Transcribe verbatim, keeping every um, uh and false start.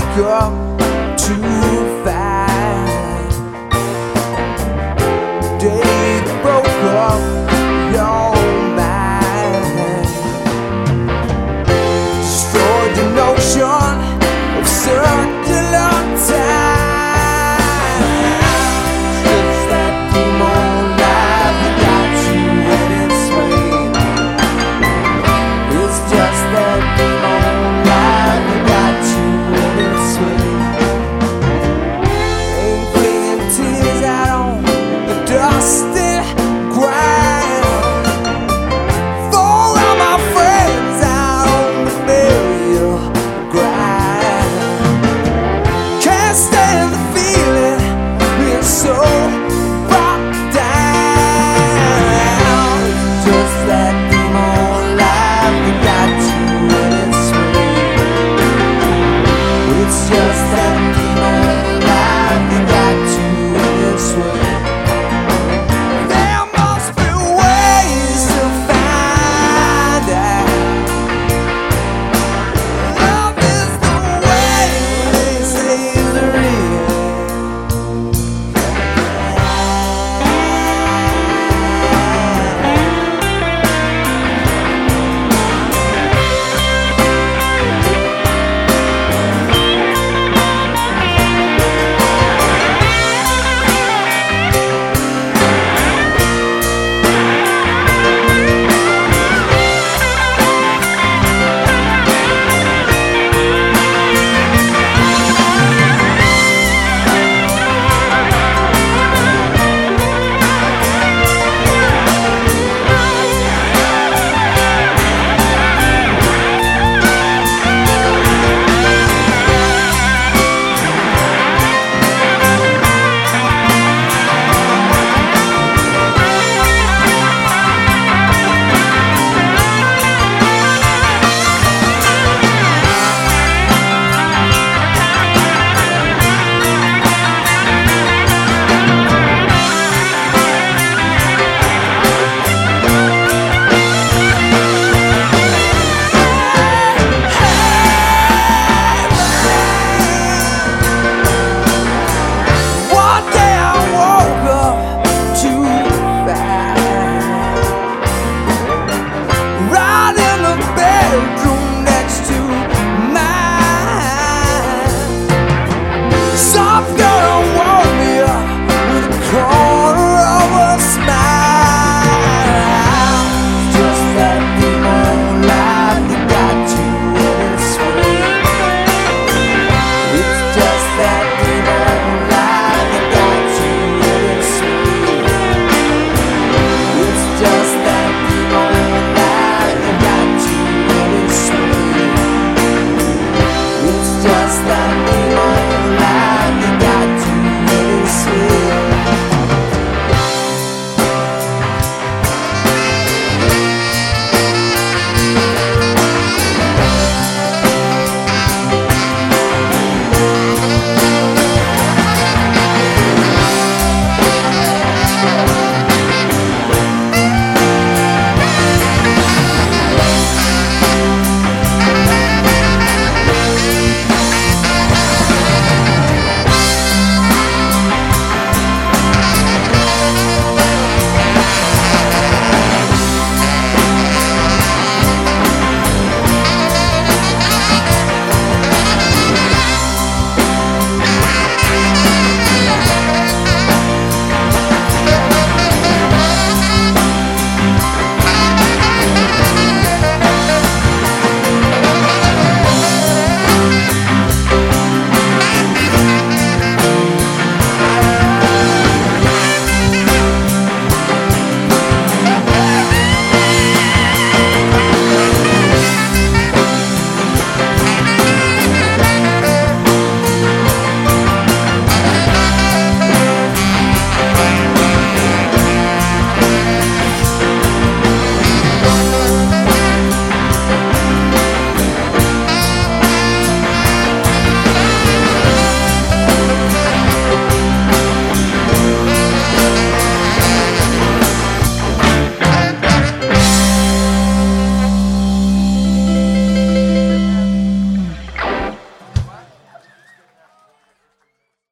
wake up to find day that broke up your mind, destroyed the notion of circular time. It's that demon life that got you in its way. It's just that demon life that got you in its way. Ain't flinging tears out on the dusty ground for all my friends out on the burial ground. Can't stand the feeling being so bogged down. Just that demon life that got you in its way. It's just